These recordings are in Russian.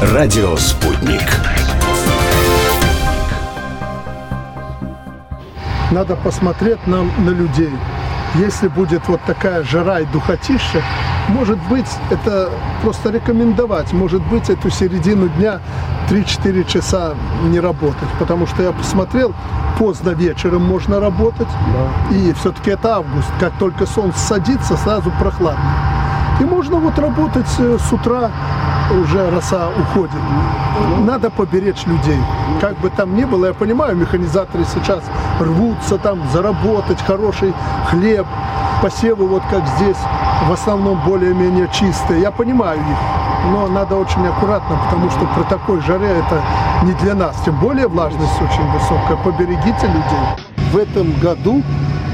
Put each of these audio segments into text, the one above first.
Радио «Спутник». Надо посмотреть нам на людей. Если будет вот такая жара и духотища, может быть, это просто рекомендовать. Может быть, эту середину дня 3-4 часа не работать. Потому что я посмотрел, поздно вечером можно работать. Да. И все-таки это август. Как только солнце садится, сразу прохладно. И можно вот работать с утра, уже роса уходит. Надо поберечь людей. Как бы там ни было, я понимаю, механизаторы сейчас рвутся там заработать хороший хлеб, посевы вот как здесь, в основном более-менее чистые. Я понимаю их, но надо очень аккуратно, потому что при такой жаре это не для нас. Тем более влажность очень высокая. Поберегите людей. В этом году,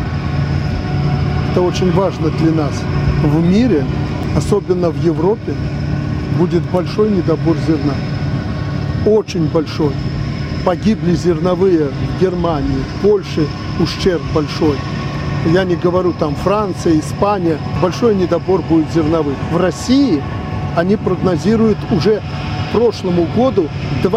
это очень важно для нас, в мире, особенно в Европе, будет большой недобор зерна. Очень большой. Погибли зерновые в Германии, в Польше ущерб большой. Я не говорю там Франция, Испания. Большой недобор будет зерновых. В России они прогнозируют уже прошлому году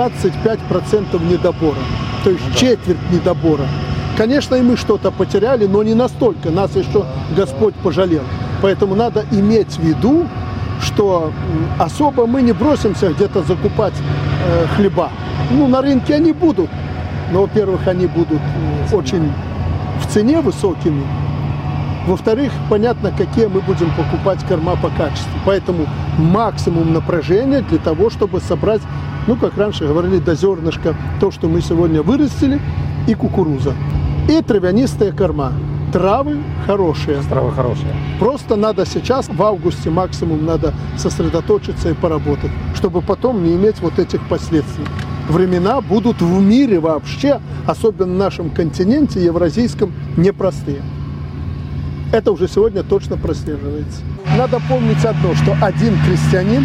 25% недобора. То есть четверть недобора. Конечно, и мы что-то потеряли, но не настолько. Нас еще Господь пожалел. Поэтому надо иметь в виду, что особо мы не бросимся где-то закупать хлеба. Ну, на рынке они будут, но, во-первых, они будут очень в цене высокими. Во-вторых, понятно, какие мы будем покупать корма по качеству. Поэтому максимум напряжения для того, чтобы собрать, ну, как раньше говорили, до зернышка, то, что мы сегодня вырастили, и кукуруза. И травянистые корма. Травы хорошие. Травы хорошие. Просто надо сейчас, в августе максимум, надо сосредоточиться и поработать, чтобы потом не иметь вот этих последствий. Времена будут в мире вообще, особенно в нашем континенте евразийском, непростые. Это уже сегодня точно прослеживается. Надо помнить одно, что один крестьянин,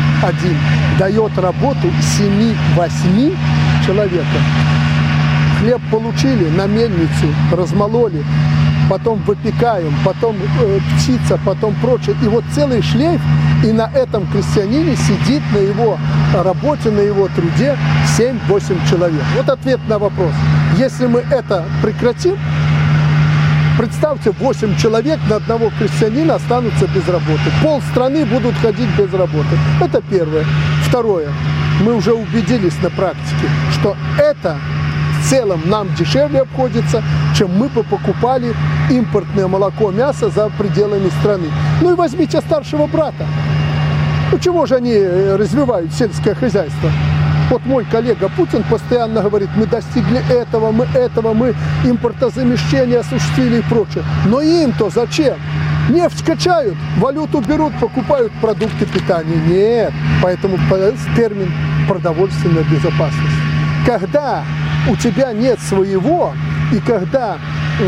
дает работу 7-8 человека. Хлеб получили, на мельницу размололи, потом выпекаем, потом птица, потом прочее. И вот целый шлейф, и на этом крестьянине сидит на его работе, на его труде 7-8 человек. Вот ответ на вопрос. Если мы это прекратим, представьте, 8 человек на одного крестьянина останутся без работы. Полстраны будут ходить без работы. Это первое. Второе. Мы уже убедились на практике, что это в целом нам дешевле обходится, чем мы бы покупали импортное молоко, мясо за пределами страны. Ну и возьмите старшего брата. Ну чего же они развивают сельское хозяйство? Вот мой коллега Путин постоянно говорит, мы достигли этого, мы импортозамещение осуществили и прочее. Но им-то зачем? Нефть качают, валюту берут, покупают продукты питания. Нет, поэтому появился термин продовольственная безопасность. Когда у тебя нет своего, и когда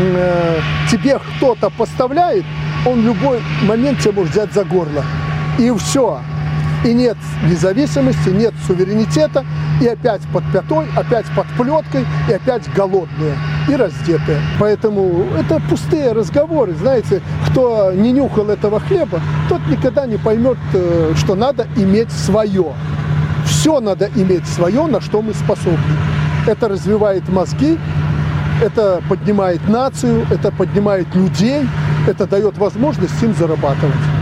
тебе кто-то поставляет, он в любой момент тебя может взять за горло. И все. И нет независимости, нет суверенитета, и опять под пятой, опять под плеткой, и опять голодные и раздетые. Поэтому это пустые разговоры. Знаете, кто не нюхал этого хлеба, тот никогда не поймет, что надо иметь свое. Все надо иметь свое, на что мы способны. Это развивает мозги, это поднимает нацию, это поднимает людей, это дает возможность им зарабатывать.